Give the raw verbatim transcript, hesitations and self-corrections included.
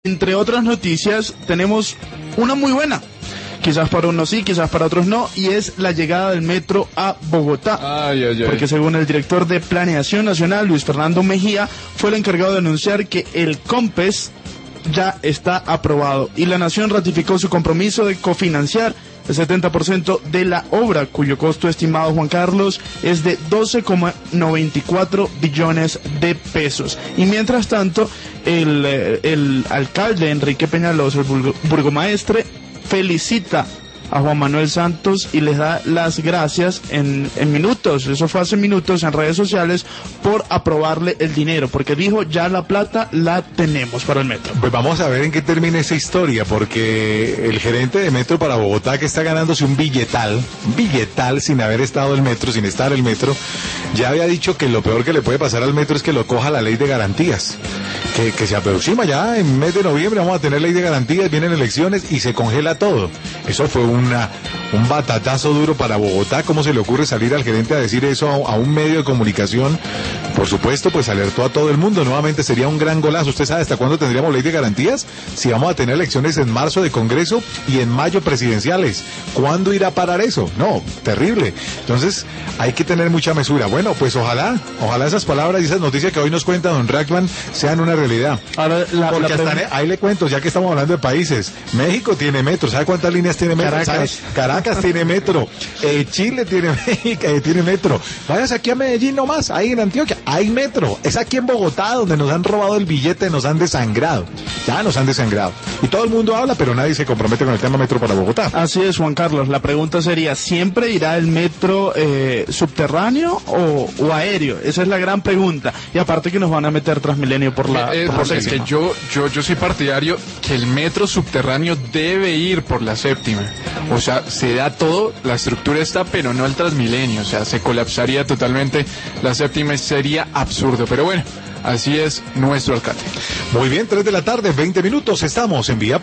Entre otras noticias, tenemos una muy buena. Quizás para unos sí, quizás para otros no, y es la llegada del metro a Bogotá. Ay, ay, ay. Porque según el director de Planeación Nacional, Luis Fernando Mejía, fue el encargado de anunciar que el COMPES ya está aprobado y la Nación ratificó su compromiso de cofinanciar el setenta por ciento de la obra, cuyo costo estimado, Juan Carlos, es de doce coma noventa y cuatro billones de pesos. Y mientras tanto, el, el alcalde Enrique Peñalosa, el burgomaestre, felicita a Juan Manuel Santos y les da las gracias en, en minutos, eso fue hace minutos en redes sociales, por aprobarle el dinero, porque dijo, ya la plata la tenemos para el metro. Pues vamos a ver en qué termina esa historia, porque el gerente de Metro para Bogotá, que está ganándose un billetal, un billetal sin haber estado el metro, sin estar el metro, ya había dicho que lo peor que le puede pasar al metro es que lo coja la ley de garantías, que, que se aproxima ya en mes de noviembre, vamos a tener ley de garantías, vienen elecciones y se congela todo. Eso fue un Una, un batatazo duro para Bogotá. ¿Cómo se le ocurre salir al gerente a decir eso a, a un medio de comunicación? Por supuesto, pues alertó a todo el mundo. Nuevamente sería un gran golazo. ¿Usted sabe hasta cuándo tendríamos ley de garantías? Si vamos a tener elecciones en marzo de Congreso y en mayo presidenciales. ¿Cuándo irá a parar eso? No, terrible. Entonces, hay que tener mucha mesura. Bueno, pues ojalá, ojalá esas palabras y esas noticias que hoy nos cuenta don Rackman sean una realidad. Ahora, la, Porque la hasta pregunta... ahí le cuento, ya que estamos hablando de países. México tiene metro. ¿Sabe cuántas líneas tiene metro? Caracas. ¿Sabe? Caracas tiene metro. Eh, Chile tiene, eh, tiene metro. Váyase aquí a Medellín nomás, ahí en Antioquia. Hay metro. Es aquí en Bogotá donde nos han robado el billete, nos han desangrado. Ya nos han desangrado. Y todo el mundo habla, pero nadie se compromete con el tema metro para Bogotá. Así es, Juan Carlos. La pregunta sería, ¿siempre irá el metro eh, subterráneo o, o aéreo? Esa es la gran pregunta. Y aparte que nos van a meter Transmilenio por la... Eh, por la es que yo, yo, yo soy partidario que el metro subterráneo debe ir por la séptima. O sea, se da todo, la estructura está, pero no el Transmilenio. O sea, se colapsaría totalmente la séptima y sería absurdo. Pero bueno, así es nuestro alcalde. Muy bien, tres de la tarde, veinte minutos, estamos en Vía